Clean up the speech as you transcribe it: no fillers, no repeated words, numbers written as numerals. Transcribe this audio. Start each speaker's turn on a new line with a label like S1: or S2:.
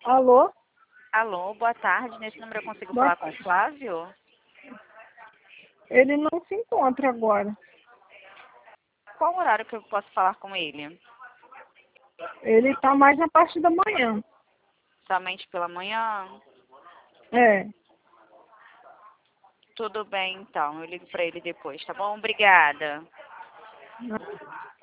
S1: Alô?
S2: Alô, boa tarde. Nesse número eu consigo
S1: Boa
S2: falar com o
S1: tarde.
S2: Flávio?
S1: Ele não se encontra agora.
S2: Qual o horário que eu posso falar com ele?
S1: Ele está mais na parte da manhã.
S2: Somente pela manhã?
S1: É.
S2: Tudo bem, então. Eu ligo para ele depois, tá bom? Obrigada.